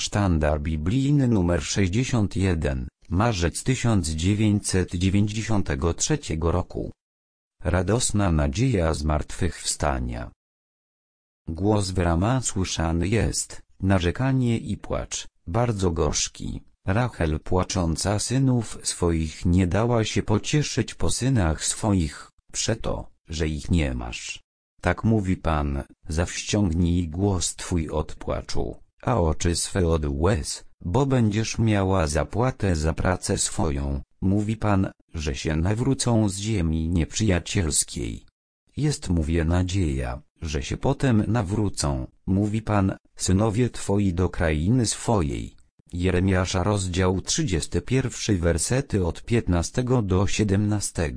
Sztandar biblijny nr 61, marzec 1993 roku. Radosna nadzieja zmartwychwstania. Głos w Rama słyszany jest, narzekanie i płacz, bardzo gorzki. Rachel płacząca synów swoich nie dała się pocieszyć po synach swoich, przeto, że ich nie masz. Tak mówi Pan, zawściągnij głos Twój od płaczu, a oczy swe od łez, bo będziesz miała zapłatę za pracę swoją, mówi Pan, że się nawrócą z ziemi nieprzyjacielskiej. Jest mówię nadzieja, że się potem nawrócą, mówi Pan, synowie Twoi do krainy swojej. Jeremiasza rozdział 31 wersety od 15 do 17.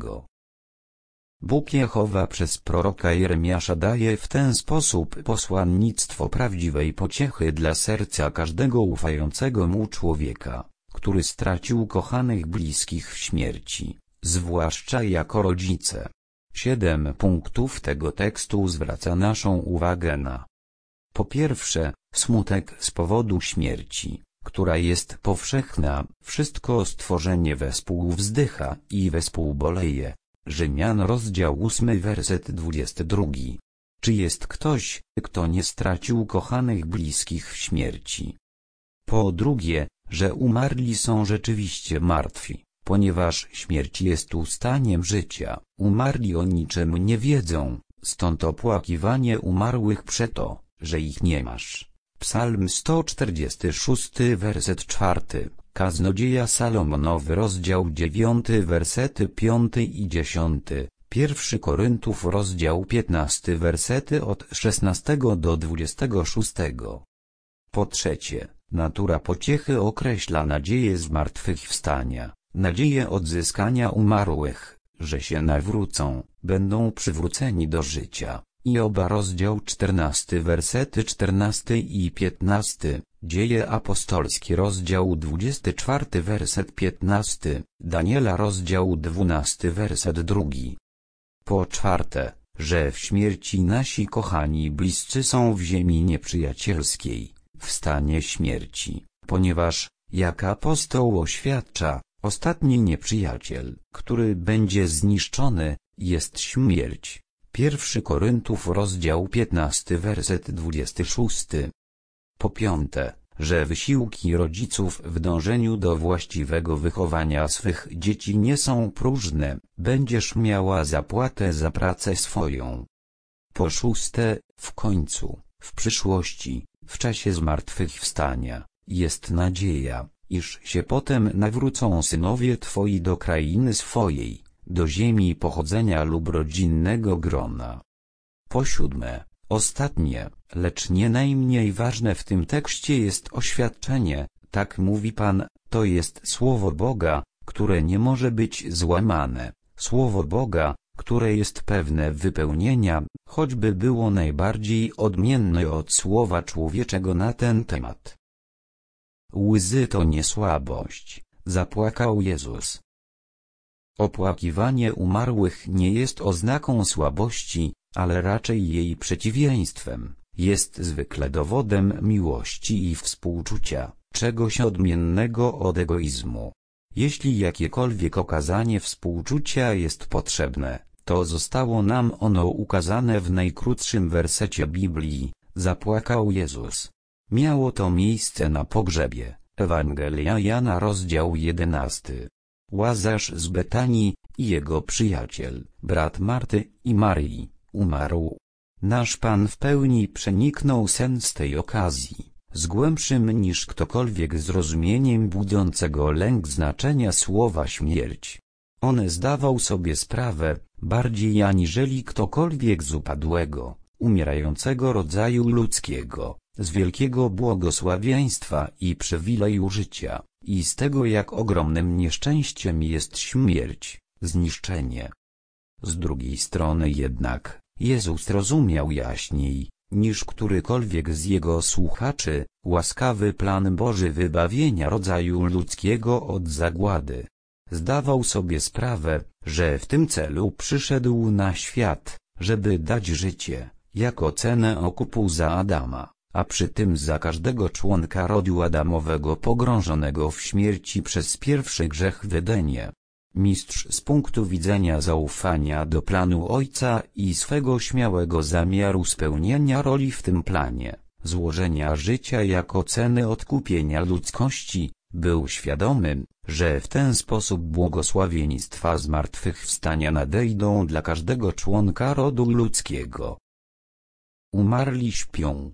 Bóg Jehowa przez proroka Jeremiasza daje w ten sposób posłannictwo prawdziwej pociechy dla serca każdego ufającego mu człowieka, który stracił kochanych bliskich w śmierci, zwłaszcza jako rodzice. 7 punktów tego tekstu zwraca naszą uwagę na: po pierwsze, smutek z powodu śmierci, która jest powszechna, wszystko stworzenie wespół wzdycha i wespół boleje. Rzymian rozdział 8 werset 22. Czy jest ktoś, kto nie stracił kochanych bliskich w śmierci? Po drugie, że umarli są rzeczywiście martwi, ponieważ śmierć jest ustaniem życia, umarli o niczym nie wiedzą, stąd opłakiwanie umarłych przeto, że ich nie masz. Psalm 146 werset 4, Kaznodzieja Salomonowy rozdział 9 wersety 5 i 10, 1 Koryntów rozdział 15 wersety od 16 do 26. Po trzecie, natura pociechy określa nadzieję zmartwychwstania, nadzieję odzyskania umarłych, że się nawrócą, będą przywróceni do życia. Joba rozdział 14 wersety 14 i 15, Dzieje apostolskie rozdział 24 werset 15, Daniela rozdział 12 werset 2. Po czwarte, że w śmierci nasi kochani bliscy są w ziemi nieprzyjacielskiej, w stanie śmierci, ponieważ, jak apostoł oświadcza, ostatni nieprzyjaciel, który będzie zniszczony, jest śmierć. 1 Koryntów rozdział 15 werset 26. Po piąte, że wysiłki rodziców w dążeniu do właściwego wychowania swych dzieci nie są próżne, będziesz miała zapłatę za pracę swoją. Po szóste, w końcu, w przyszłości, w czasie zmartwychwstania, jest nadzieja, iż się potem nawrócą synowie Twoi do krainy swojej, do ziemi pochodzenia lub rodzinnego grona. Po siódme, ostatnie, lecz nie najmniej ważne w tym tekście jest oświadczenie, tak mówi Pan, to jest słowo Boga, które nie może być złamane, słowo Boga, które jest pewne wypełnienia, choćby było najbardziej odmienne od słowa człowieczego na ten temat. Łzy to nie słabość, zapłakał Jezus. Opłakiwanie umarłych nie jest oznaką słabości, ale raczej jej przeciwieństwem, jest zwykle dowodem miłości i współczucia, czegoś odmiennego od egoizmu. Jeśli jakiekolwiek okazanie współczucia jest potrzebne, to zostało nam ono ukazane w najkrótszym wersecie Biblii, zapłakał Jezus. Miało to miejsce na pogrzebie, Ewangelia Jana rozdział 11. Łazarz z Betanii i jego przyjaciel, brat Marty i Maryi, umarł. Nasz Pan w pełni przeniknął sens tej okazji, z głębszym niż ktokolwiek zrozumieniem budzącego lęk znaczenia słowa śmierć. On zdawał sobie sprawę, bardziej aniżeli ktokolwiek z upadłego, umierającego rodzaju ludzkiego, z wielkiego błogosławieństwa i przywileju życia, i z tego jak ogromnym nieszczęściem jest śmierć, zniszczenie. Z drugiej strony jednak, Jezus rozumiał jaśniej, niż którykolwiek z Jego słuchaczy, łaskawy plan Boży wybawienia rodzaju ludzkiego od zagłady. Zdawał sobie sprawę, że w tym celu przyszedł na świat, żeby dać życie, jako cenę okupu za Adama, a przy tym za każdego członka rodu Adamowego pogrążonego w śmierci przez pierwszy grzech w Edenie. Mistrz z punktu widzenia zaufania do planu Ojca i swego śmiałego zamiaru spełnienia roli w tym planie, złożenia życia jako ceny odkupienia ludzkości, był świadomy, że w ten sposób błogosławieństwa zmartwychwstania nadejdą dla każdego członka rodu ludzkiego. Umarli śpią.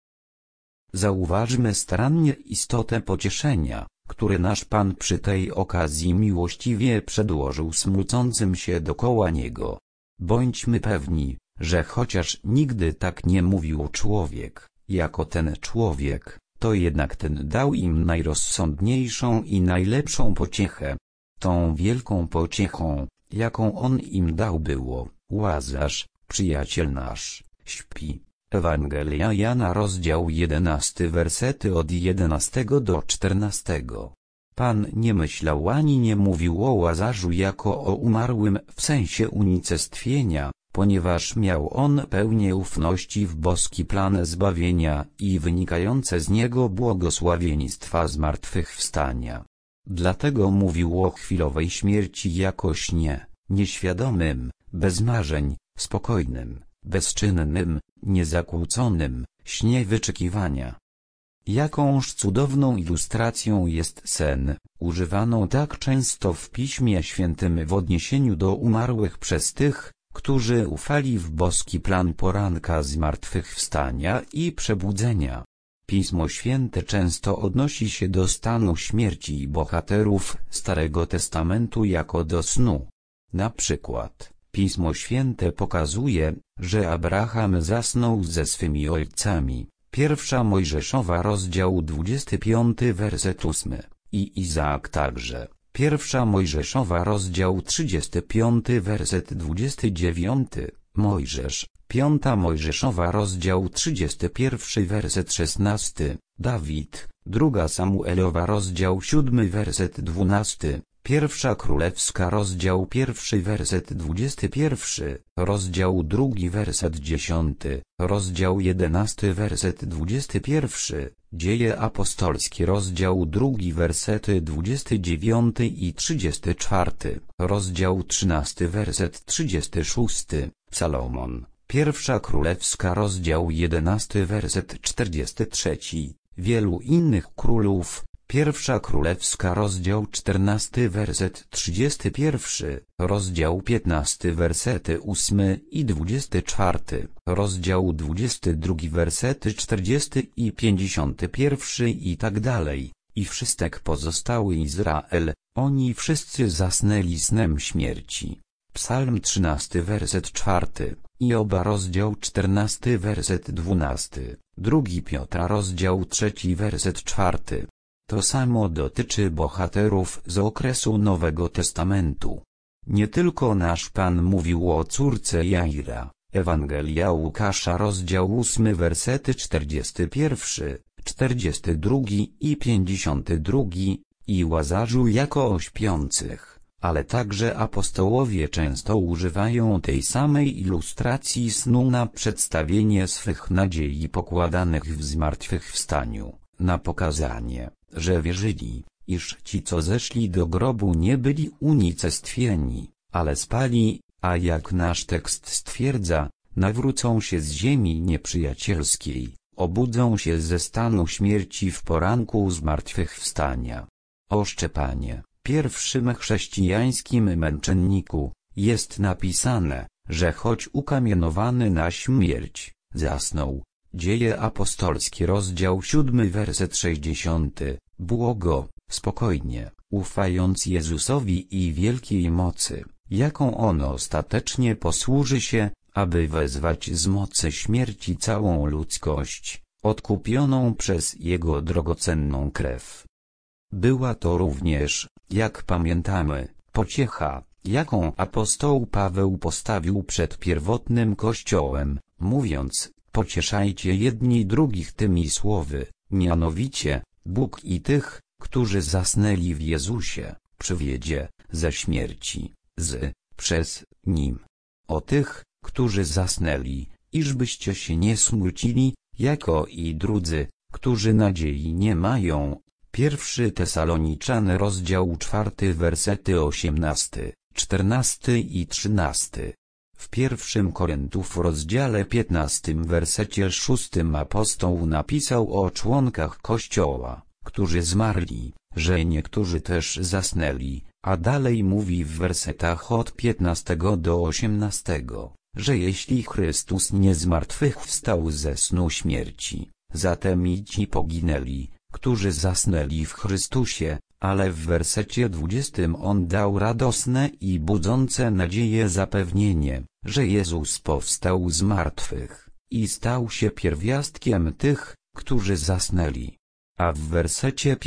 Zauważmy starannie istotę pocieszenia, które nasz Pan przy tej okazji miłościwie przedłożył smucącym się dokoła Niego. Bądźmy pewni, że chociaż nigdy tak nie mówił człowiek, jako ten człowiek, to jednak ten dał im najrozsądniejszą i najlepszą pociechę. Tą wielką pociechą, jaką on im dał, było: Łazarz, przyjaciel nasz, śpi. Ewangelia Jana, rozdział 11, wersety od 11 do 14. Pan nie myślał ani nie mówił o Łazarzu jako o umarłym w sensie unicestwienia, ponieważ miał on pełnię ufności w boski plan zbawienia i wynikające z niego błogosławieństwa zmartwychwstania. Dlatego mówił o chwilowej śmierci jako śnie, nieświadomym, bez marzeń, spokojnym, bezczynnym, niezakłóconym, śnie wyczekiwania. Jakąż cudowną ilustracją jest sen, używaną tak często w Piśmie Świętym w odniesieniu do umarłych przez tych, którzy ufali w boski plan poranka zmartwychwstania i przebudzenia. Pismo Święte często odnosi się do stanu śmierci bohaterów Starego Testamentu jako do snu. Na przykład, Pismo Święte pokazuje, że Abraham zasnął ze swymi ojcami. Pierwsza Mojżeszowa, rozdział 25, werset 8, i Izaak także. Pierwsza Mojżeszowa, rozdział 35, werset 29, Mojżesz. Piąta Mojżeszowa, rozdział 31, werset 16, Dawid. Druga Samuelowa, rozdział 7, werset 12, Pierwsza Królewska, rozdział 1, werset 21, rozdział 2, werset 10, rozdział 11, werset 21, Dzieje apostolskie, rozdział 2, wersety 29 i 34, rozdział 13, werset 36, Salomon. Pierwsza Królewska, rozdział 11, werset 43, wielu innych królów. Pierwsza Królewska, rozdział 14, werset 31, rozdział 15, wersety 8 i 24, rozdział 22, wersety 40 i 51 i tak dalej. I wszystek pozostały Izrael, oni wszyscy zasnęli snem śmierci. Psalm 13, werset 4, Joba, rozdział 14, werset 12, 2 Piotra, rozdział 3, werset 4. To samo dotyczy bohaterów z okresu Nowego Testamentu. Nie tylko nasz Pan mówił o córce Jaira. Ewangelia Łukasza, rozdział 8, wersety 41, 42 i 52, i Łazarzu jako o śpiących, ale także apostołowie często używają tej samej ilustracji snu na przedstawienie swych nadziei pokładanych w zmartwychwstaniu, na pokazanie, że wierzyli, iż ci, co zeszli do grobu, nie byli unicestwieni, ale spali, a jak nasz tekst stwierdza, nawrócą się z ziemi nieprzyjacielskiej, obudzą się ze stanu śmierci w poranku zmartwychwstania. O Szczepanie, pierwszym chrześcijańskim męczenniku, jest napisane, że choć ukamienowany na śmierć, zasnął. Dzieje apostolskie, rozdział 7, werset 60, błogo, spokojnie, ufając Jezusowi i wielkiej mocy, jaką On ostatecznie posłuży się, aby wezwać z mocy śmierci całą ludzkość, odkupioną przez Jego drogocenną krew. Była to również, jak pamiętamy, pociecha, jaką apostoł Paweł postawił przed pierwotnym Kościołem, mówiąc: pocieszajcie jedni drugich tymi słowy, mianowicie, Bóg i tych, którzy zasnęli w Jezusie, przywiedzie ze śmierci, przez Nim. O tych, którzy zasnęli, iżbyście się nie smucili, jako i drudzy, którzy nadziei nie mają. 1 Tesaloniczan rozdział 4 wersety 18, 14 i 13. W 1 Koryntów rozdziale 15 wersecie 6 apostoł napisał o członkach Kościoła, którzy zmarli, że niektórzy też zasnęli, a dalej mówi w wersetach od 15 do 18, że jeśli Chrystus nie zmartwychwstał ze snu śmierci, zatem i ci poginęli, którzy zasnęli w Chrystusie, ale w wersecie 20 on dał radosne i budzące nadzieję zapewnienie, że Jezus powstał z martwych i stał się pierwiastkiem tych, którzy zasnęli. A w wersecie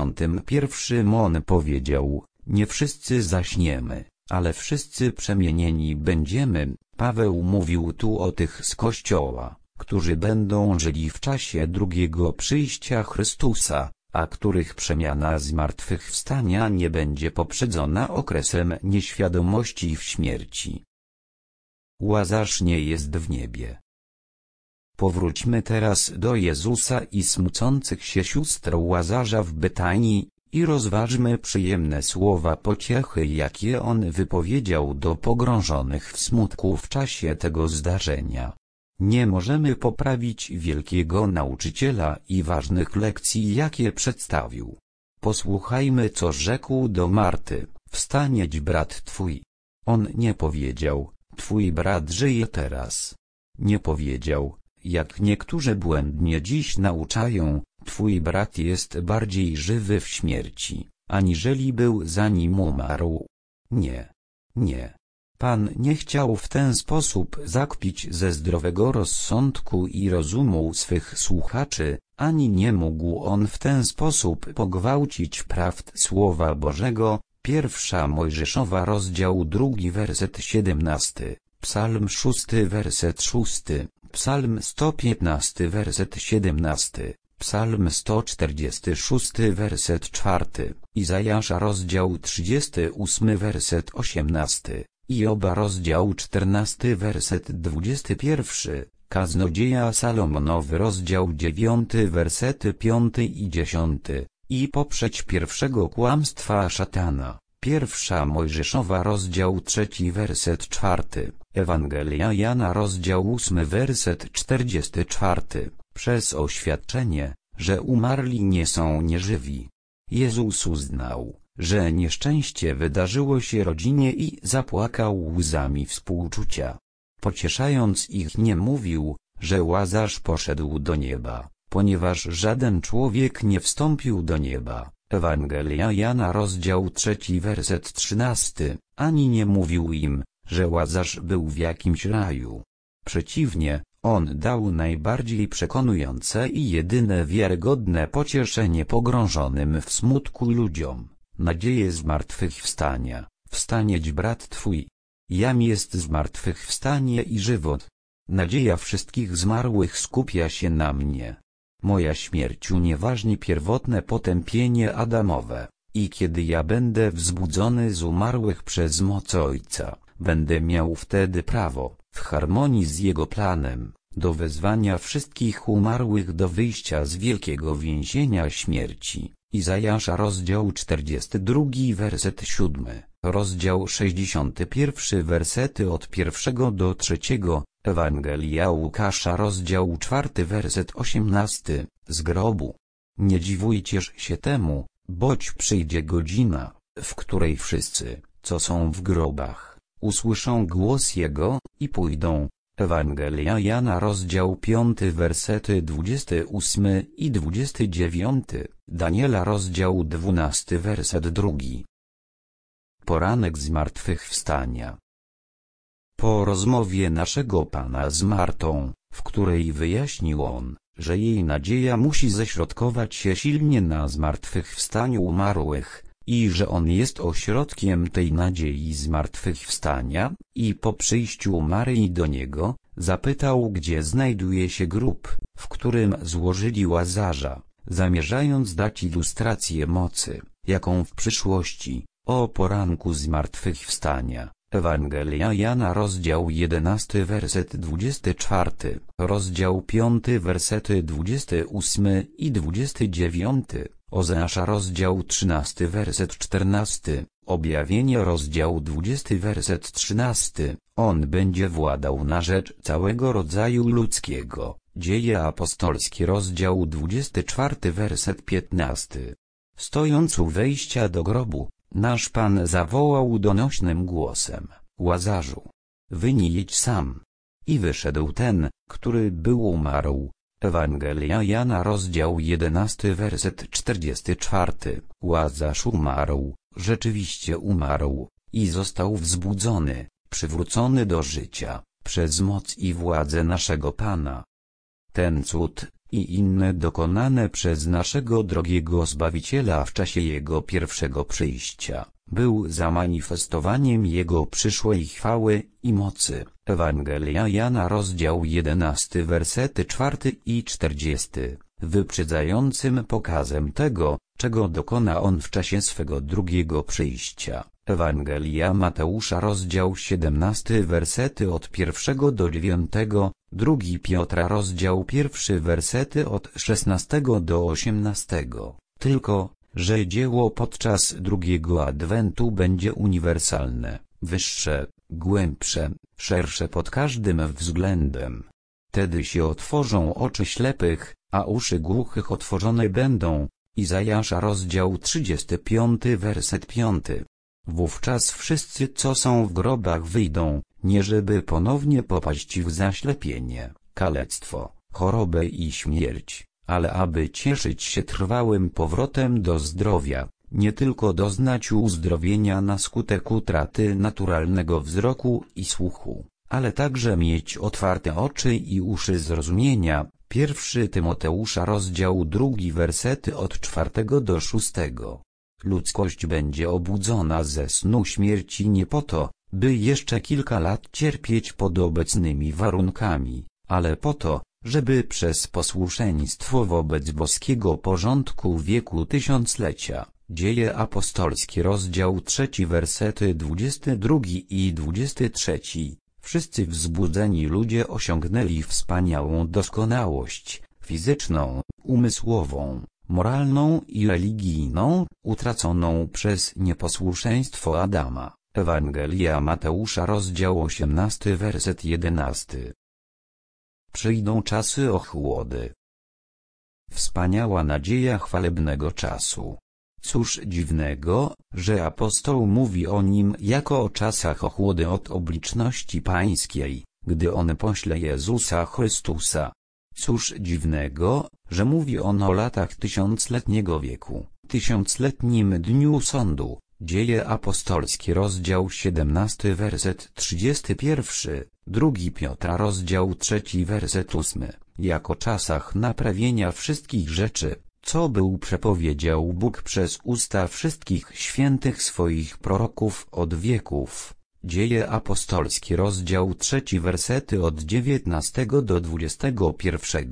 51 on powiedział, nie wszyscy zaśniemy, ale wszyscy przemienieni będziemy. Paweł mówił tu o tych z Kościoła, którzy będą żyli w czasie drugiego przyjścia Chrystusa, a których przemiana zmartwychwstania nie będzie poprzedzona okresem nieświadomości w śmierci. Łazarz nie jest w niebie. Powróćmy teraz do Jezusa i smucących się sióstr Łazarza w Betanii, i rozważmy przyjemne słowa pociechy, jakie on wypowiedział do pogrążonych w smutku w czasie tego zdarzenia. Nie możemy poprawić wielkiego nauczyciela i ważnych lekcji, jakie przedstawił. Posłuchajmy, co rzekł do Marty: wstanieć brat twój. On nie powiedział, twój brat żyje teraz. Nie powiedział, jak niektórzy błędnie dziś nauczają, twój brat jest bardziej żywy w śmierci, aniżeli był zanim umarł. Nie. Nie. Pan nie chciał w ten sposób zakpić ze zdrowego rozsądku i rozumu swych słuchaczy, ani nie mógł on w ten sposób pogwałcić prawd Słowa Bożego. 1 Mojżeszowa rozdział 2 werset 17, Psalm 6 werset 6, Psalm 115 werset 17, Psalm 146 werset 4, Izajasza rozdział 38 werset 18, Joba rozdział 14 werset 21, Kaznodzieja Salomonowy rozdział 9 wersety 5 i 10, i poprzeć pierwszego kłamstwa szatana. 1 Mojżeszowa rozdział 3 werset 4, Ewangelia Jana rozdział 8 werset 44, przez oświadczenie, że umarli nie są nieżywi. Jezus uznał, że nieszczęście wydarzyło się rodzinie i zapłakał łzami współczucia. Pocieszając ich, nie mówił, że Łazarz poszedł do nieba, ponieważ żaden człowiek nie wstąpił do nieba. Ewangelia Jana rozdział 3 werset 13, ani nie mówił im, że Łazarz był w jakimś raju. Przeciwnie, on dał najbardziej przekonujące i jedyne wiarygodne pocieszenie pogrążonym w smutku ludziom, nadzieję zmartwychwstania. Wstanieć brat twój. Jam jest zmartwychwstanie i żywot. Nadzieja wszystkich zmarłych skupia się na mnie. Moja śmierć unieważni pierwotne potępienie Adamowe, i kiedy ja będę wzbudzony z umarłych przez moc Ojca, będę miał wtedy prawo, w harmonii z Jego planem, do wezwania wszystkich umarłych do wyjścia z wielkiego więzienia śmierci. Izajasza rozdział 42 werset 7, rozdział 61 wersety od 1 do 3, Ewangelia Łukasza rozdział 4 werset 18, z grobu. Nie dziwujcież się temu, boć przyjdzie godzina, w której wszyscy, co są w grobach, usłyszą głos Jego, i pójdą. Ewangelia Jana rozdział 5 wersety 28 i 29, Daniela rozdział 12 werset 2. Poranek zmartwychwstania. Po rozmowie naszego Pana z Martą, w której wyjaśnił on, że jej nadzieja musi ześrodkować się silnie na zmartwychwstaniu umarłych, i że on jest ośrodkiem tej nadziei zmartwychwstania, i po przyjściu Maryi do niego, zapytał, gdzie znajduje się grób, w którym złożyli Łazarza, zamierzając dać ilustrację mocy, jaką w przyszłości, o poranku zmartwychwstania, Ewangelia Jana rozdział 11 werset 24, rozdział 5 wersety 28 i 29, Ozeasza rozdział 13 werset 14, Objawienie rozdział 20 werset 13, On będzie władał na rzecz całego rodzaju ludzkiego. Dzieje apostolskie rozdział 24 werset 15. Stojąc u wejścia do grobu, nasz Pan zawołał donośnym głosem: Łazarzu, wyjdź jedź sam. I wyszedł ten, który był umarł. Ewangelia Jana rozdział 11 werset 44. Łazarz umarł, rzeczywiście umarł, i został wzbudzony, przywrócony do życia, przez moc i władzę naszego Pana. Ten cud i inne dokonane przez naszego drogiego Zbawiciela w czasie Jego pierwszego przyjścia, był zamanifestowaniem Jego przyszłej chwały i mocy. Ewangelia Jana rozdział 11 wersety 4 i 40, wyprzedzającym pokazem tego, czego dokona On w czasie swego drugiego przyjścia. Ewangelia Mateusza rozdział 17 wersety od 1 do 9, 2 Piotra rozdział 1 wersety od 16 do 18. Tylko, że dzieło podczas drugiego adwentu będzie uniwersalne, wyższe, głębsze, szersze pod każdym względem. Wtedy się otworzą oczy ślepych, a uszy głuchych otworzone będą. Izajasza rozdział 35 werset 5. Wówczas wszyscy, co są w grobach, wyjdą, nie żeby ponownie popaść w zaślepienie, kalectwo, chorobę i śmierć, ale aby cieszyć się trwałym powrotem do zdrowia, nie tylko doznać uzdrowienia na skutek utraty naturalnego wzroku i słuchu, ale także mieć otwarte oczy i uszy zrozumienia. 1 Tymoteusza rozdział 2 wersety od 4 do 6. Ludzkość będzie obudzona ze snu śmierci nie po to, by jeszcze kilka lat cierpieć pod obecnymi warunkami, ale po to, żeby przez posłuszeństwo wobec boskiego porządku wieku tysiąclecia. Dzieje apostolskie rozdział 3 wersety 22 i 23. Wszyscy wzbudzeni ludzie osiągnęli wspaniałą doskonałość, fizyczną, umysłową, moralną i religijną, utraconą przez nieposłuszeństwo Adama. Ewangelia Mateusza rozdział 18 werset 11. Przyjdą czasy ochłody. Wspaniała nadzieja chwalebnego czasu. Cóż dziwnego, że apostoł mówi o nim jako o czasach ochłody od obliczności pańskiej, gdy On pośle Jezusa Chrystusa. Cóż dziwnego, że mówi on o latach tysiącletniego wieku, tysiącletnim dniu sądu. Dzieje apostolskie rozdział 17 werset 31, 2 Piotra rozdział 3 werset 8, jako czasach naprawienia wszystkich rzeczy, co był przepowiedział Bóg przez usta wszystkich świętych swoich proroków od wieków. Dzieje apostolskie rozdział 3 wersety od 19 do 21.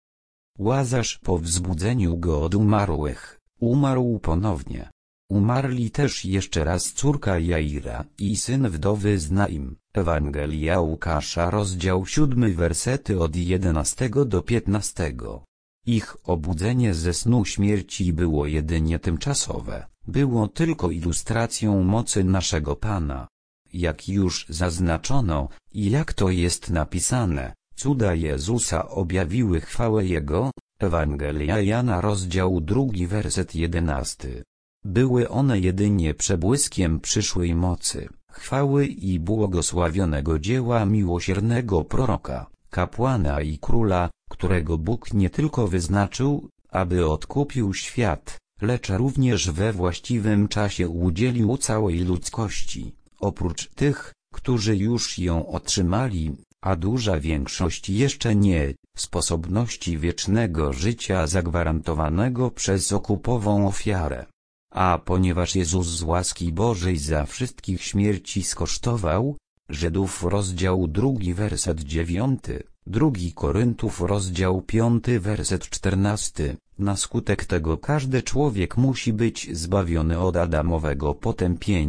Łazarz po wzbudzeniu go od umarłych, umarł ponownie. Umarli też jeszcze raz córka Jaira i syn wdowy z Naim. Ewangelia Łukasza rozdział 7 wersety od 11 do 15. Ich obudzenie ze snu śmierci było jedynie tymczasowe, było tylko ilustracją mocy naszego Pana. Jak już zaznaczono, i jak to jest napisane, cuda Jezusa objawiły chwałę Jego. Ewangelia Jana rozdział 2 werset 11. Były one jedynie przebłyskiem przyszłej mocy, chwały i błogosławionego dzieła miłosiernego proroka, kapłana i króla, którego Bóg nie tylko wyznaczył, aby odkupił świat, lecz również we właściwym czasie udzielił całej ludzkości, oprócz tych, którzy już ją otrzymali, a duża większość jeszcze nie, sposobności wiecznego życia zagwarantowanego przez okupową ofiarę. A ponieważ Jezus z łaski Bożej za wszystkich śmierci skosztował, Żydów rozdział 2 werset 9, 2 Koryntów rozdział 5 werset 14, na skutek tego każdy człowiek musi być zbawiony od adamowego potępienia,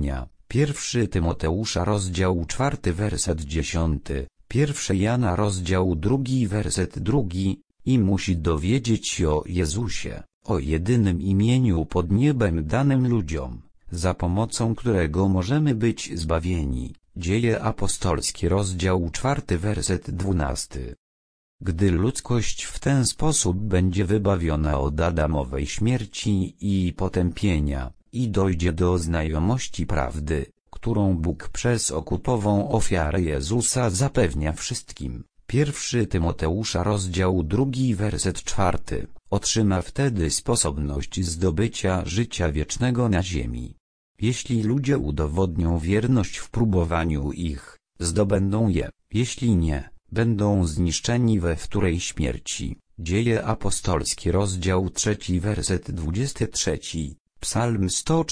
1 Tymoteusza rozdział 4 werset 10, 1 Jana rozdział 2 werset 2, i musi dowiedzieć się o Jezusie, o jedynym imieniu pod niebem danym ludziom, za pomocą którego możemy być zbawieni. Dzieje apostolskie rozdział 4 werset 12. Gdy ludzkość w ten sposób będzie wybawiona od Adamowej śmierci i potępienia, i dojdzie do znajomości prawdy, którą Bóg przez okupową ofiarę Jezusa zapewnia wszystkim, 1 Tymoteusza rozdział 2 werset 4, otrzyma wtedy sposobność zdobycia życia wiecznego na ziemi. Jeśli ludzie udowodnią wierność w próbowaniu ich, zdobędą je, jeśli nie, będą zniszczeni we wtórej śmierci. Dzieje apostolskie rozdział 3 werset 23, Psalm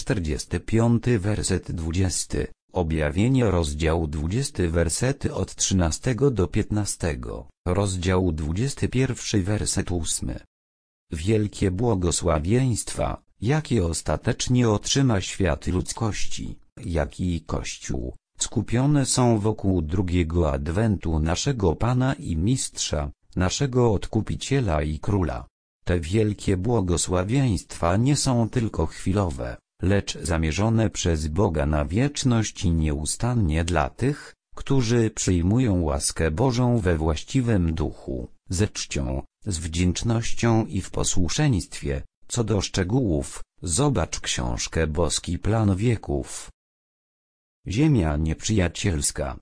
145 werset 20, Objawienie rozdział 20 wersety od 13 do 15, rozdział 21 werset 8. Wielkie błogosławieństwa, jakie ostatecznie otrzyma świat ludzkości, jak i Kościół, skupione są wokół drugiego adwentu naszego Pana i Mistrza, naszego Odkupiciela i Króla. Te wielkie błogosławieństwa nie są tylko chwilowe, lecz zamierzone przez Boga na wieczność i nieustannie dla tych, którzy przyjmują łaskę Bożą we właściwym duchu, ze czcią, z wdzięcznością i w posłuszeństwie. Co do szczegółów, zobacz książkę Boski Plan Wieków. Ziemia nieprzyjacielska.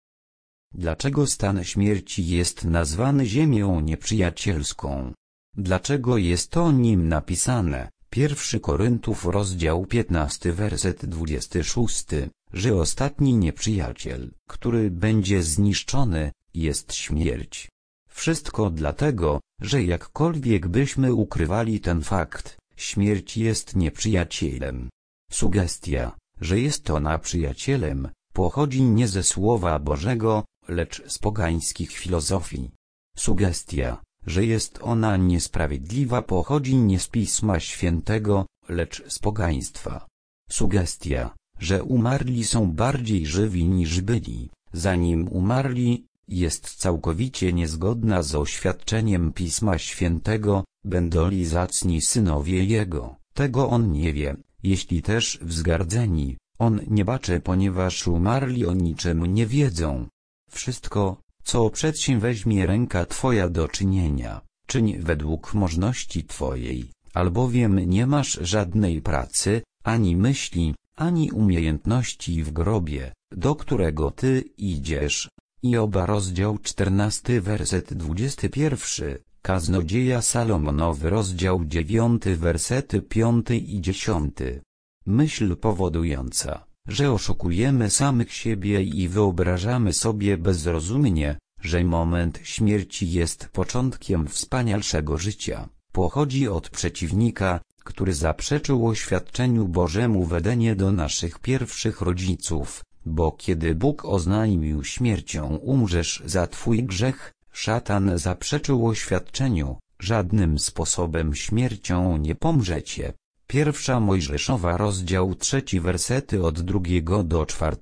Dlaczego stan śmierci jest nazwany ziemią nieprzyjacielską? Dlaczego jest o nim napisane, 1 Koryntów rozdział 15 werset 26, że ostatni nieprzyjaciel, który będzie zniszczony, jest śmierć? Wszystko dlatego, że jakkolwiek byśmy ukrywali ten fakt, śmierć jest nieprzyjacielem. Sugestia, że jest ona przyjacielem, pochodzi nie ze Słowa Bożego, lecz z pogańskich filozofii. Sugestia, że jest ona niesprawiedliwa, pochodzi nie z Pisma Świętego, lecz z pogaństwa. Sugestia, że umarli są bardziej żywi niż byli, zanim umarli, jest całkowicie niezgodna z oświadczeniem Pisma Świętego, będoli zacni synowie Jego, tego on nie wie, jeśli też wzgardzeni, on nie baczy, ponieważ umarli o niczym nie wiedzą. Wszystko, co przedsięweźmie ręka Twoja do czynienia, czyń według możności Twojej, albowiem nie masz żadnej pracy, ani myśli, ani umiejętności w grobie, do którego Ty idziesz. Joba rozdział 14 werset 21, Kaznodzieja Salomonowy rozdział 9 wersety 5 i 10. Myśl powodująca, że oszukujemy samych siebie i wyobrażamy sobie bezrozumnie, że moment śmierci jest początkiem wspanialszego życia, pochodzi od przeciwnika, który zaprzeczył oświadczeniu Bożemu w Edenie do naszych pierwszych rodziców, bo kiedy Bóg oznajmił śmiercią umrzesz za twój grzech, szatan zaprzeczył oświadczeniu, żadnym sposobem śmiercią nie pomrzecie. 1 Mojżeszowa rozdział 3 wersety od 2 do 4.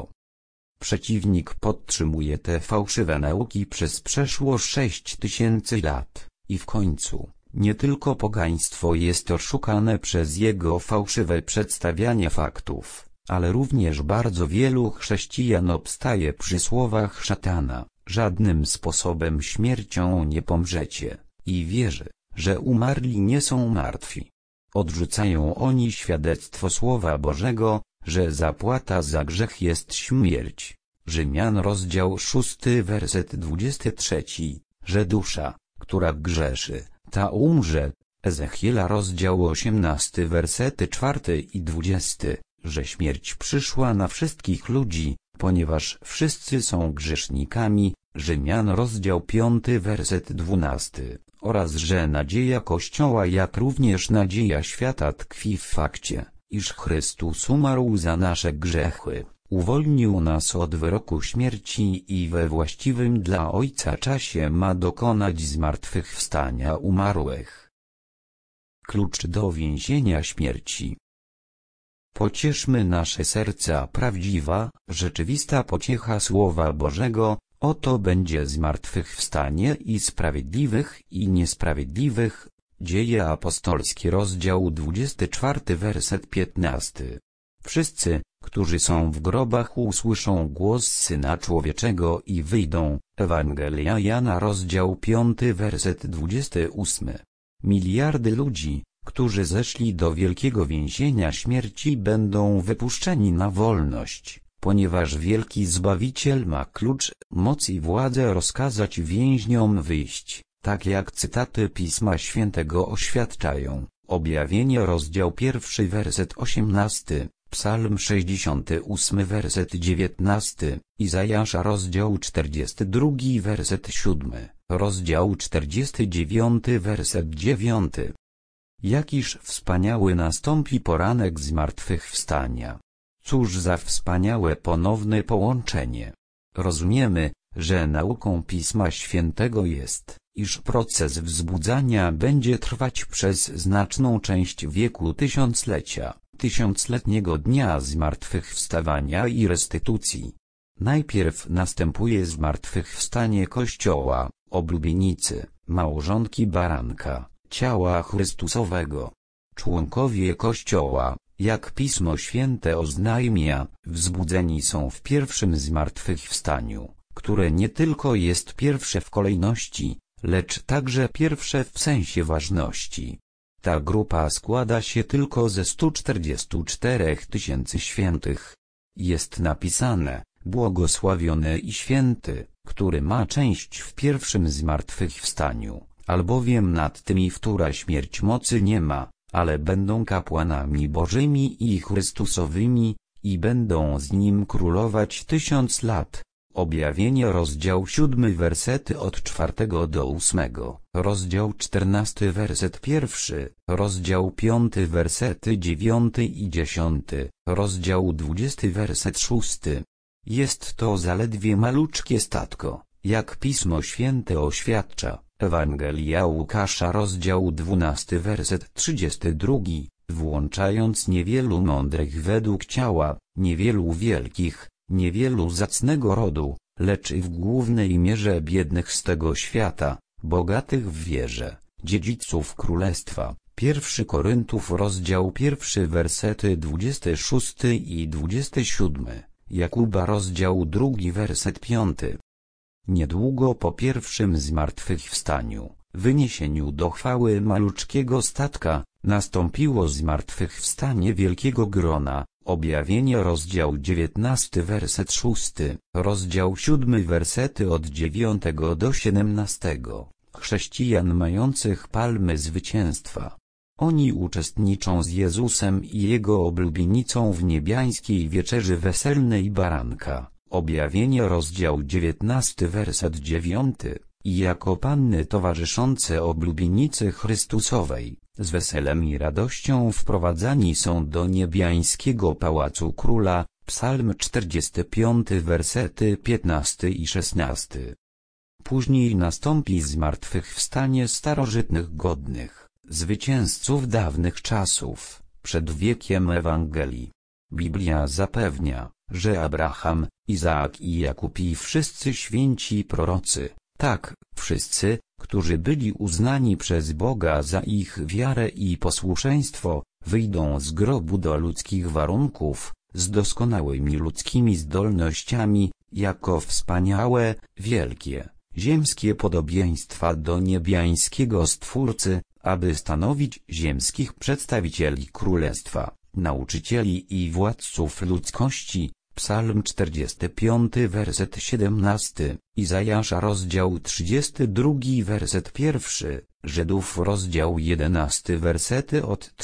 Przeciwnik podtrzymuje te fałszywe nauki przez przeszło 6000 lat, i w końcu, nie tylko pogaństwo jest oszukane przez jego fałszywe przedstawianie faktów, ale również bardzo wielu chrześcijan obstaje przy słowach szatana, żadnym sposobem śmiercią nie pomrzecie, i wierzy, że umarli nie są martwi. Odrzucają oni świadectwo Słowa Bożego, że zapłata za grzech jest śmierć. Rzymian rozdział 6 werset 23, że dusza, która grzeszy, ta umrze. Ezechiela rozdział 18 wersety 4 i 20, że śmierć przyszła na wszystkich ludzi, ponieważ wszyscy są grzesznikami. Rzymian rozdział 5 werset 12, oraz że nadzieja Kościoła jak również nadzieja świata tkwi w fakcie, iż Chrystus umarł za nasze grzechy, uwolnił nas od wyroku śmierci i we właściwym dla Ojca czasie ma dokonać zmartwychwstania umarłych. Klucz do więzienia śmierci. Pocieszmy nasze serca, prawdziwa, rzeczywista pociecha Słowa Bożego, oto będzie zmartwychwstanie i sprawiedliwych i niesprawiedliwych. Dzieje apostolskie rozdział 24 werset 15. Wszyscy, którzy są w grobach usłyszą głos Syna Człowieczego i wyjdą. Ewangelia Jana rozdział 5 werset 28. Miliardy ludzi, którzy zeszli do wielkiego więzienia śmierci będą wypuszczeni na wolność, ponieważ wielki Zbawiciel ma klucz, moc i władzę rozkazać więźniom wyjść, tak jak cytaty Pisma Świętego oświadczają. Objawienie rozdział 1 werset 18, Psalm 68 werset 19, Izajasza rozdział 42 werset 7, rozdział 49 werset 9. Jakiż wspaniały nastąpi poranek zmartwychwstania. Cóż za wspaniałe ponowne połączenie. Rozumiemy, że nauką Pisma Świętego jest, iż proces wzbudzania będzie trwać przez znaczną część wieku tysiąclecia, tysiącletniego dnia zmartwychwstawania i restytucji. Najpierw następuje zmartwychwstanie Kościoła, oblubienicy, małżonki baranka, ciała Chrystusowego. Członkowie Kościoła, jak Pismo Święte oznajmia, wzbudzeni są w pierwszym zmartwychwstaniu, które nie tylko jest pierwsze w kolejności, lecz także pierwsze w sensie ważności. Ta grupa składa się tylko ze 144 000 świętych. Jest napisane, błogosławiony i święty, który ma część w pierwszym zmartwychwstaniu, albowiem nad tymi wtóra śmierć mocy nie ma, ale będą kapłanami Bożymi i Chrystusowymi, i będą z Nim królować 1000 lat. Objawienie rozdział 7 wersety od 4 do 8, rozdział 14 werset 1, rozdział 5 wersety 9 i 10, rozdział 20 werset 6. Jest to zaledwie maluczkie statko, jak Pismo Święte oświadcza. Ewangelia Łukasza rozdział 12 werset 32, włączając niewielu mądrych według ciała, niewielu wielkich, niewielu zacnego rodu, lecz i w głównej mierze biednych z tego świata, bogatych w wierze, dziedziców królestwa. 1 Koryntów rozdział 1 wersety 26 i 27, Jakuba rozdział 2 werset 5. Niedługo po pierwszym zmartwychwstaniu, wyniesieniu do chwały maluczkiego statka, nastąpiło zmartwychwstanie wielkiego grona. Objawienie rozdział 19 werset 6, rozdział 7 wersety od 9 do 17. Chrześcijan mających palmy zwycięstwa. Oni uczestniczą z Jezusem i Jego oblubienicą w niebiańskiej wieczerzy weselnej baranka. Objawienie rozdział 19 werset 9, i jako panny towarzyszące oblubienicy Chrystusowej, z weselem i radością wprowadzani są do niebiańskiego pałacu króla. Psalm 45 wersety 15 i 16. Później nastąpi zmartwychwstanie starożytnych godnych, zwycięzców dawnych czasów, przed wiekiem Ewangelii. Biblia zapewnia, że Abraham, Izaak i Jakub i wszyscy święci prorocy, tak, wszyscy, którzy byli uznani przez Boga za ich wiarę i posłuszeństwo, wyjdą z grobu do ludzkich warunków, z doskonałymi ludzkimi zdolnościami, jako wspaniałe, wielkie, ziemskie podobieństwa do niebiańskiego Stwórcy, aby stanowić ziemskich przedstawicieli królestwa, nauczycieli i władców ludzkości. Psalm 45 werset 17, Izajasza rozdział 32 werset 1, Żydów rozdział 11 wersety od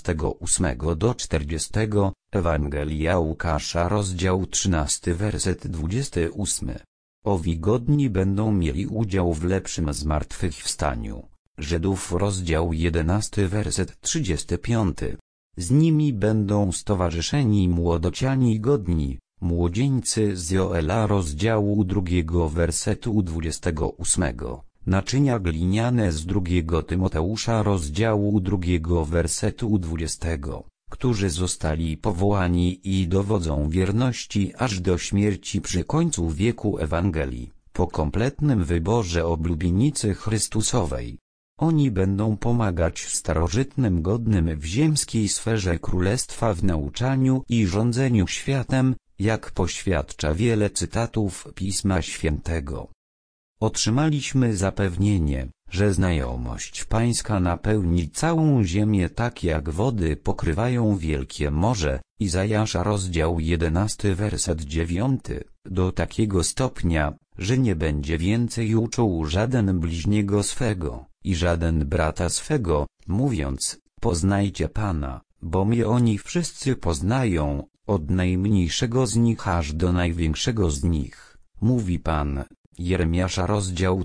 38 do 40, Ewangelia Łukasza rozdział 13 werset 28. Owi godni będą mieli udział w lepszym zmartwychwstaniu. Żydów rozdział 11 werset 35. Z nimi będą stowarzyszeni młodociani godni, młodzieńcy z Joela rozdziału 2 wersetu 28, naczynia gliniane z 2 Tymoteusza rozdziału 2 wersetu 20, którzy zostali powołani i dowodzą wierności aż do śmierci przy końcu wieku Ewangelii, po kompletnym wyborze oblubienicy Chrystusowej. Oni będą pomagać starożytnym godnym w ziemskiej sferze królestwa w nauczaniu i rządzeniu światem, jak poświadcza wiele cytatów Pisma Świętego. Otrzymaliśmy zapewnienie, że znajomość Pańska napełni całą ziemię tak jak wody pokrywają wielkie morze, Izajasza rozdział 11 werset 9, do takiego stopnia, że nie będzie więcej uczuł żaden bliźniego swego, i żaden brata swego, mówiąc, poznajcie Pana, bo mnie oni wszyscy poznają, od najmniejszego z nich aż do największego z nich, mówi Pan. Jeremiasza rozdział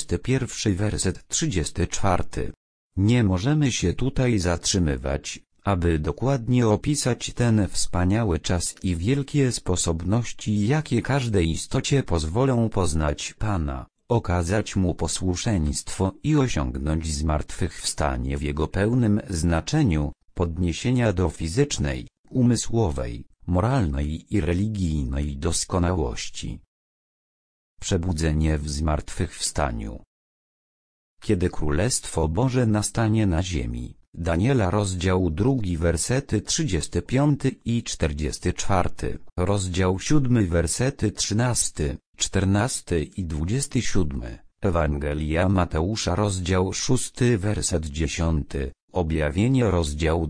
31 werset 34. Nie możemy się tutaj zatrzymywać, aby dokładnie opisać ten wspaniały czas i wielkie sposobności, jakie każdej istocie pozwolą poznać Pana, okazać Mu posłuszeństwo i osiągnąć zmartwychwstanie w Jego pełnym znaczeniu, podniesienia do fizycznej, umysłowej, moralnej i religijnej doskonałości. Przebudzenie w zmartwychwstaniu. Kiedy Królestwo Boże nastanie na ziemi. Daniela rozdział 2 wersety 35 i 44, rozdział 7 wersety 13, 14 i 27, Ewangelia Mateusza rozdział 6 werset 10, Objawienie rozdział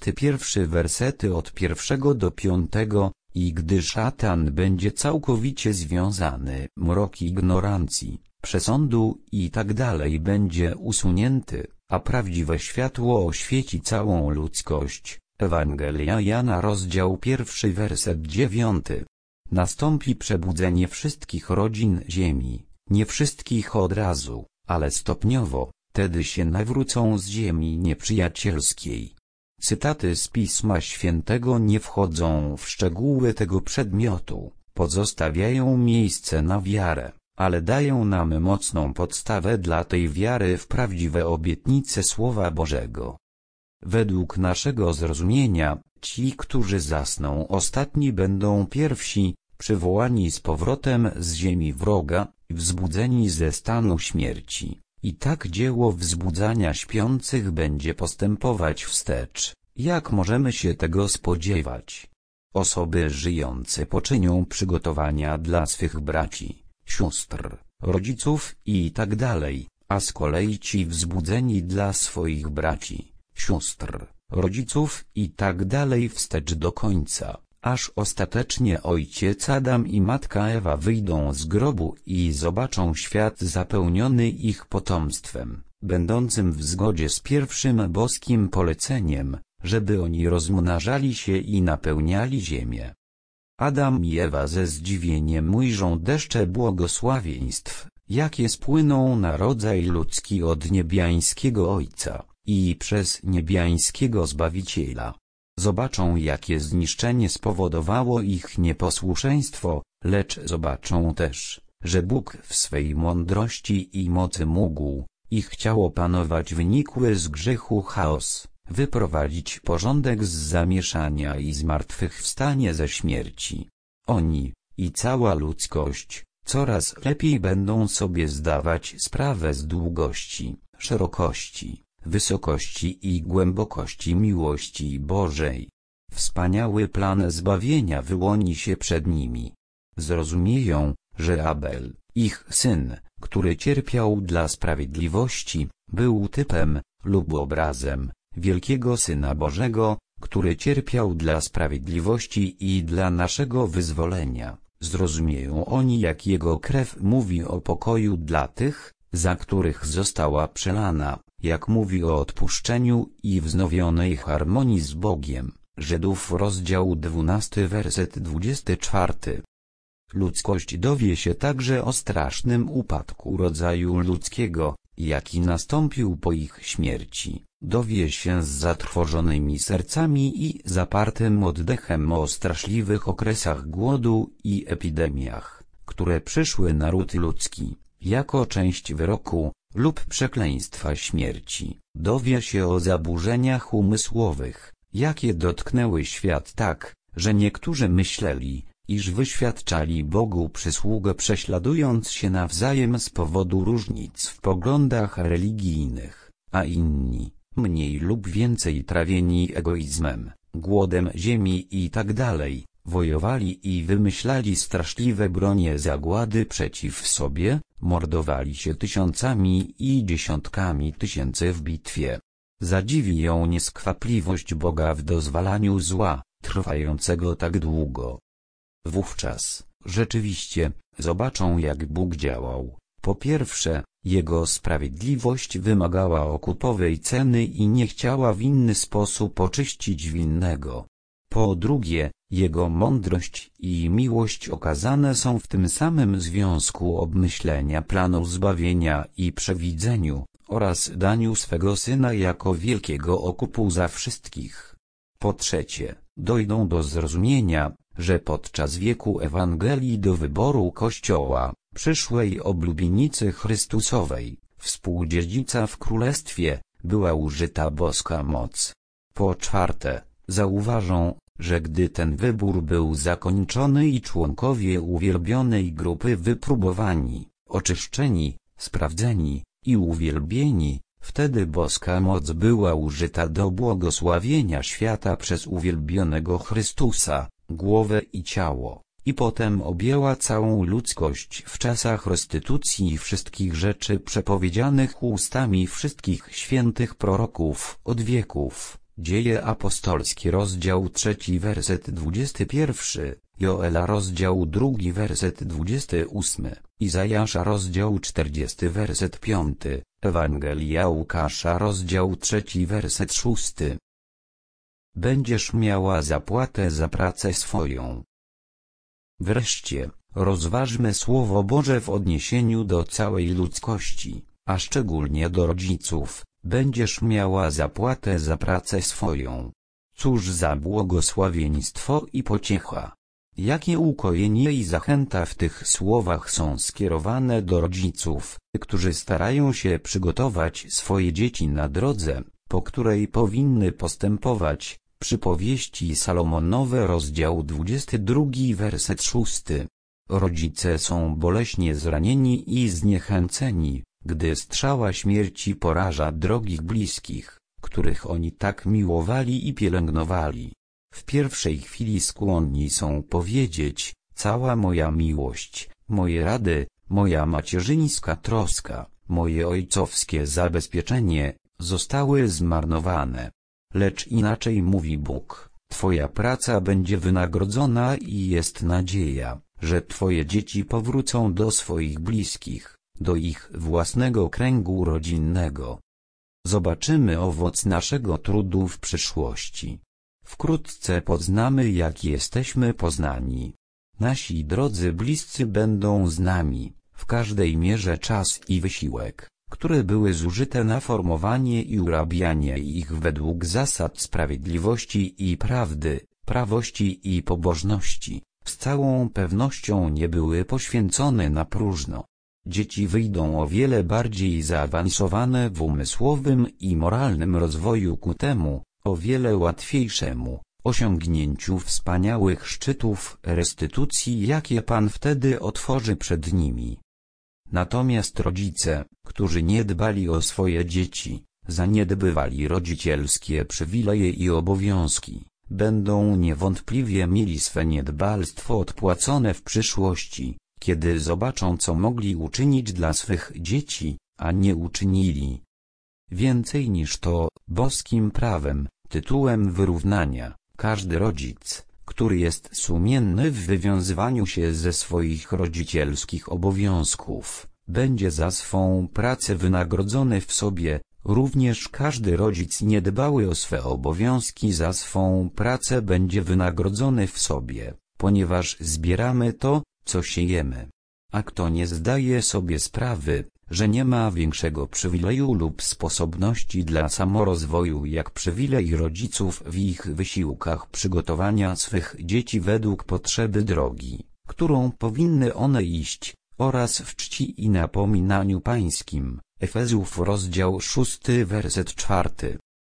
21 wersety od 1 do 5, i gdy szatan będzie całkowicie związany, mrok ignorancji, przesądu i tak dalej będzie usunięty, a prawdziwe światło oświeci całą ludzkość. Ewangelia Jana rozdział 1 werset 9. Nastąpi przebudzenie wszystkich rodzin ziemi, nie wszystkich od razu, ale stopniowo, wtedy się nawrócą z ziemi nieprzyjacielskiej. Cytaty z Pisma Świętego nie wchodzą w szczegóły tego przedmiotu, pozostawiają miejsce na wiarę, ale dają nam mocną podstawę dla tej wiary w prawdziwe obietnice Słowa Bożego. Według naszego zrozumienia, ci, którzy zasną ostatni będą pierwsi, przywołani z powrotem z ziemi wroga, wzbudzeni ze stanu śmierci. I tak dzieło wzbudzania śpiących będzie postępować wstecz. Jak możemy się tego spodziewać? Osoby żyjące poczynią przygotowania dla swych braci, sióstr, rodziców i tak dalej, a z kolei ci wzbudzeni dla swoich braci, sióstr, rodziców i tak dalej wstecz do końca, aż ostatecznie ojciec Adam i matka Ewa wyjdą z grobu i zobaczą świat zapełniony ich potomstwem, będącym w zgodzie z pierwszym boskim poleceniem, żeby oni rozmnażali się i napełniali ziemię. Adam i Ewa ze zdziwieniem ujrzą deszcze błogosławieństw, jakie spłyną na rodzaj ludzki od niebiańskiego Ojca i przez niebiańskiego Zbawiciela. Zobaczą, jakie zniszczenie spowodowało ich nieposłuszeństwo, lecz zobaczą też, że Bóg w swej mądrości i mocy mógł i chciał opanować wynikły z grzechu chaos, wyprowadzić porządek z zamieszania i zmartwychwstanie ze śmierci. Oni, i cała ludzkość, coraz lepiej będą sobie zdawać sprawę z długości, szerokości, wysokości i głębokości miłości Bożej. Wspaniały plan zbawienia wyłoni się przed nimi. Zrozumieją, że Abel, ich syn, który cierpiał dla sprawiedliwości, był typem, lub obrazem, wielkiego Syna Bożego, który cierpiał dla sprawiedliwości i dla naszego wyzwolenia. Zrozumieją oni, jak Jego krew mówi o pokoju dla tych, za których została przelana, jak mówi o odpuszczeniu i wznowionej harmonii z Bogiem. Żydów rozdział 12 werset 24. Ludzkość dowie się także o strasznym upadku rodzaju ludzkiego, jaki nastąpił po ich śmierci. Dowie się z zatrwożonymi sercami i zapartym oddechem o straszliwych okresach głodu i epidemiach, które przyszły na ród ludzki, jako część wyroku lub przekleństwa śmierci. Dowie się o zaburzeniach umysłowych, jakie dotknęły świat tak, że niektórzy myśleli, iż wyświadczali Bogu przysługę, prześladując się nawzajem z powodu różnic w poglądach religijnych, a inni, mniej lub więcej trawieni egoizmem, głodem ziemi itd., wojowali i wymyślali straszliwe bronie zagłady przeciw sobie, mordowali się tysiącami i dziesiątkami tysięcy w bitwie. Zadziwi ją nieskwapliwość Boga w dozwalaniu zła, trwającego tak długo. Wówczas, rzeczywiście, zobaczą, jak Bóg działał. Po pierwsze, Jego sprawiedliwość wymagała okupowej ceny i nie chciała w inny sposób oczyścić winnego. Po drugie, Jego mądrość i miłość okazane są w tym samym związku obmyślenia planu zbawienia i przewidzeniu, oraz daniu swego Syna jako wielkiego okupu za wszystkich. Po trzecie, dojdą do zrozumienia, że podczas wieku Ewangelii do wyboru Kościoła, przyszłej oblubienicy Chrystusowej, współdziedzica w Królestwie, była użyta boska moc. Po czwarte, zauważą, że gdy ten wybór był zakończony i członkowie uwielbionej grupy wypróbowani, oczyszczeni, sprawdzeni i uwielbieni, wtedy boska moc była użyta do błogosławienia świata przez uwielbionego Chrystusa, głowę i ciało, i potem objęła całą ludzkość w czasach restytucji wszystkich rzeczy przepowiedzianych ustami wszystkich świętych proroków od wieków. Dzieje apostolskie rozdział 3 werset 21, Joela rozdział 2 werset 28, Izajasza rozdział 40 werset 5, Ewangelia Łukasza rozdział 3 werset 6. Będziesz miała zapłatę za pracę swoją. Wreszcie, rozważmy Słowo Boże w odniesieniu do całej ludzkości, a szczególnie do rodziców. Będziesz miała zapłatę za pracę swoją. Cóż za błogosławieństwo i pociecha! Jakie ukojenie i zachęta w tych słowach są skierowane do rodziców, którzy starają się przygotować swoje dzieci na drodze, po której powinny postępować. Przypowieści Salomonowe rozdział 22 werset 6. Rodzice są boleśnie zranieni i zniechęceni, gdy strzała śmierci poraża drogich bliskich, których oni tak miłowali i pielęgnowali. W pierwszej chwili skłonni są powiedzieć: cała moja miłość, moje rady, moja macierzyńska troska, moje ojcowskie zabezpieczenie, zostały zmarnowane. Lecz inaczej mówi Bóg: Twoja praca będzie wynagrodzona i jest nadzieja, że Twoje dzieci powrócą do swoich bliskich, do ich własnego kręgu rodzinnego. Zobaczymy owoc naszego trudu w przyszłości. Wkrótce poznamy, jak jesteśmy poznani. Nasi drodzy bliscy będą z nami, w każdej mierze czas i wysiłek, które były zużyte na formowanie i urabianie ich według zasad sprawiedliwości i prawdy, prawości i pobożności, z całą pewnością nie były poświęcone na próżno. Dzieci wyjdą o wiele bardziej zaawansowane w umysłowym i moralnym rozwoju ku temu, o wiele łatwiejszemu, osiągnięciu wspaniałych szczytów restytucji, jakie Pan wtedy otworzy przed nimi. Natomiast rodzice, którzy nie dbali o swoje dzieci, zaniedbywali rodzicielskie przywileje i obowiązki, będą niewątpliwie mieli swe niedbalstwo odpłacone w przyszłości, kiedy zobaczą, co mogli uczynić dla swych dzieci, a nie uczynili. Więcej niż to, boskim prawem, tytułem wyrównania, każdy rodzic, który jest sumienny w wywiązywaniu się ze swoich rodzicielskich obowiązków, będzie za swą pracę wynagrodzony w sobie. Również każdy rodzic niedbały o swe obowiązki za swą pracę będzie wynagrodzony w sobie, ponieważ zbieramy to, co siejemy. A kto nie zdaje sobie sprawy, że nie ma większego przywileju lub sposobności dla samorozwoju jak przywilej rodziców w ich wysiłkach przygotowania swych dzieci według potrzeby drogi, którą powinny one iść, oraz w czci i napominaniu pańskim. Efezjów rozdział 6 werset 4.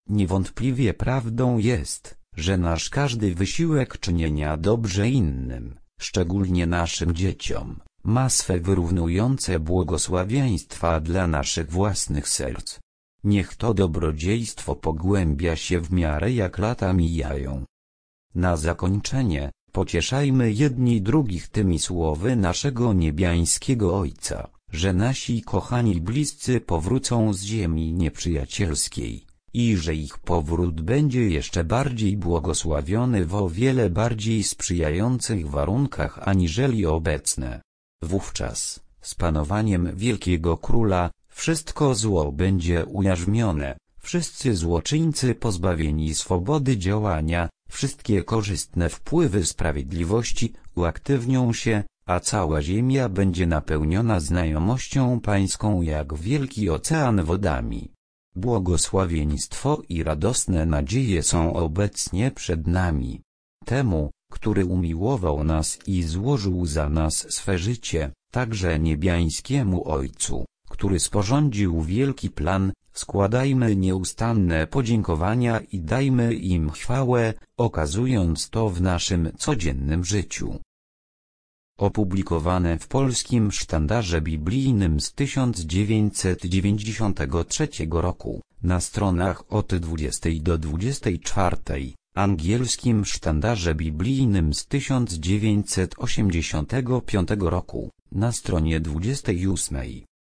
Niewątpliwie prawdą jest, że nasz każdy wysiłek czynienia dobrze innym, szczególnie naszym dzieciom, ma swe wyrównujące błogosławieństwa dla naszych własnych serc. Niech to dobrodziejstwo pogłębia się w miarę jak lata mijają. Na zakończenie, pocieszajmy jedni drugich tymi słowy naszego niebiańskiego Ojca, że nasi kochani bliscy powrócą z ziemi nieprzyjacielskiej i że ich powrót będzie jeszcze bardziej błogosławiony w o wiele bardziej sprzyjających warunkach aniżeli obecne. Wówczas, z panowaniem Wielkiego Króla, wszystko zło będzie ujarzmione, wszyscy złoczyńcy pozbawieni swobody działania, wszystkie korzystne wpływy sprawiedliwości uaktywnią się, a cała ziemia będzie napełniona znajomością pańską jak wielki ocean wodami. Błogosławieństwo i radosne nadzieje są obecnie przed nami. Temu, który umiłował nas i złożył za nas swe życie, także niebiańskiemu Ojcu, który sporządził wielki plan, składajmy nieustanne podziękowania i dajmy im chwałę, okazując to w naszym codziennym życiu. Opublikowane w Polskim Sztandarze Biblijnym z 1993 roku, na stronach od 20 do 24, Angielskim Sztandarze Biblijnym z 1985 roku, na stronie 28.